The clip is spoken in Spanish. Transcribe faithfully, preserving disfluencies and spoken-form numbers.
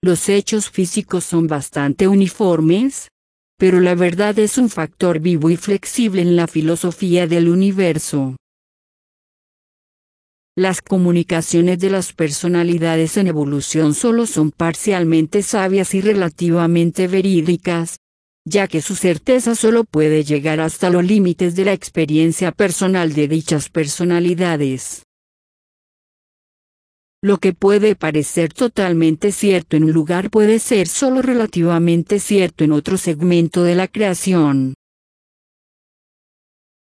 Los hechos físicos son bastante uniformes, pero la verdad es un factor vivo y flexible en la filosofía del universo. Las comunicaciones de las personalidades en evolución solo son parcialmente sabias y relativamente verídicas, ya que su certeza solo puede llegar hasta los límites de la experiencia personal de dichas personalidades. Lo que puede parecer totalmente cierto en un lugar puede ser solo relativamente cierto en otro segmento de la creación.